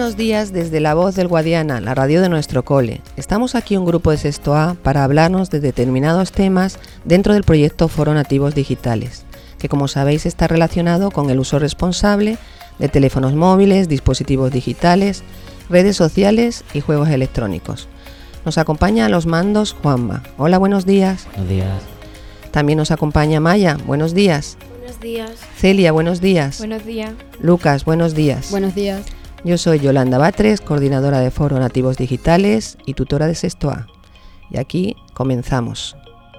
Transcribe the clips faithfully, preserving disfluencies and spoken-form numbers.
buenos días desde La Voz del Guadiana, la radio de nuestro cole. Estamos aquí un grupo de sexto A para hablarnos de determinados temas dentro del proyecto Foro Nativos Digitales, que como sabéis está relacionado con el uso responsable de teléfonos móviles, dispositivos digitales, redes sociales y juegos electrónicos. Nos acompaña a los mandos Juanma. Hola, buenos días. Buenos días. También nos acompaña Maya. Buenos días. Buenos días. Celia, buenos días. Buenos días. Lucas, buenos días. Buenos días. Yo soy Yolanda Batres, coordinadora de Foro Nativos Digitales y tutora de sexto A. Y aquí comenzamos.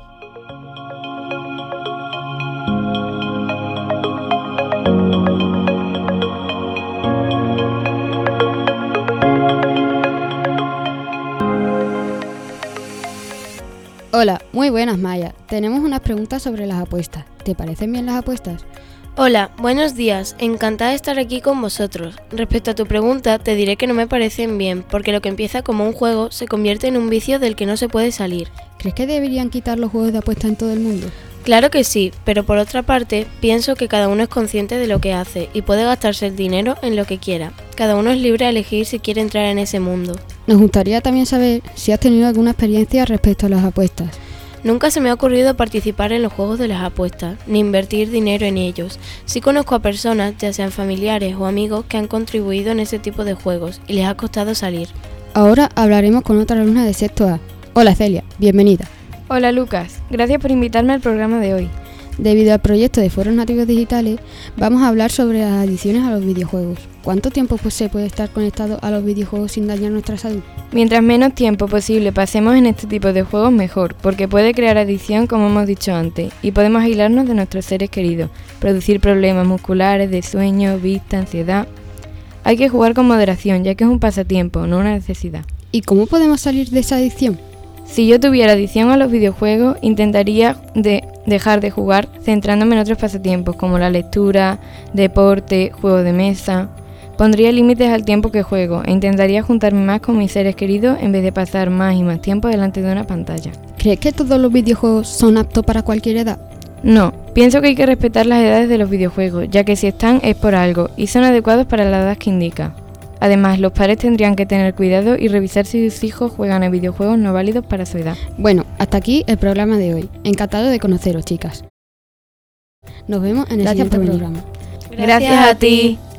Hola, muy buenas Maya. Tenemos unas preguntas sobre las apuestas. ¿Te parecen bien las apuestas? Hola, buenos días. Encantada de estar aquí con vosotros. Respecto a tu pregunta, te diré que no me parecen bien, porque lo que empieza como un juego se convierte en un vicio del que no se puede salir. ¿Crees que deberían quitar los juegos de apuesta en todo el mundo? Claro que sí, pero por otra parte, pienso que cada uno es consciente de lo que hace y puede gastarse el dinero en lo que quiera. Cada uno es libre de elegir si quiere entrar en ese mundo. Nos gustaría también saber si has tenido alguna experiencia respecto a las apuestas. Nunca se me ha ocurrido participar en los juegos de las apuestas, ni invertir dinero en ellos. Sí conozco a personas, ya sean familiares o amigos, que han contribuido en ese tipo de juegos y les ha costado salir. Ahora hablaremos con otra alumna de sexto A. Hola Celia, bienvenida. Hola Lucas, gracias por invitarme al programa de hoy. Debido al proyecto de Foros Nativos Digitales, vamos a hablar sobre las adicciones a los videojuegos. ¿Cuánto tiempo pues, se puede estar conectado a los videojuegos sin dañar nuestra salud? Mientras menos tiempo posible pasemos en este tipo de juegos, mejor, porque puede crear adicción, como hemos dicho antes, y podemos aislarnos de nuestros seres queridos, producir problemas musculares, de sueño, vista, ansiedad. Hay que jugar con moderación, ya que es un pasatiempo, no una necesidad. ¿Y cómo podemos salir de esa adicción? Si yo tuviera adicción a los videojuegos, intentaría de dejar de jugar centrándome en otros pasatiempos como la lectura, deporte, juego de mesa. Pondría límites al tiempo que juego e intentaría juntarme más con mis seres queridos en vez de pasar más y más tiempo delante de una pantalla. ¿Crees que todos los videojuegos son aptos para cualquier edad? No, pienso que hay que respetar las edades de los videojuegos, ya que si están es por algo y son adecuados para la edad que indica. Además, los padres tendrían que tener cuidado y revisar si sus hijos juegan a videojuegos no válidos para su edad. Bueno, hasta aquí el programa de hoy. Encantado de conoceros, chicas. Nos vemos en el Gracias siguiente por programa. Gracias a ti.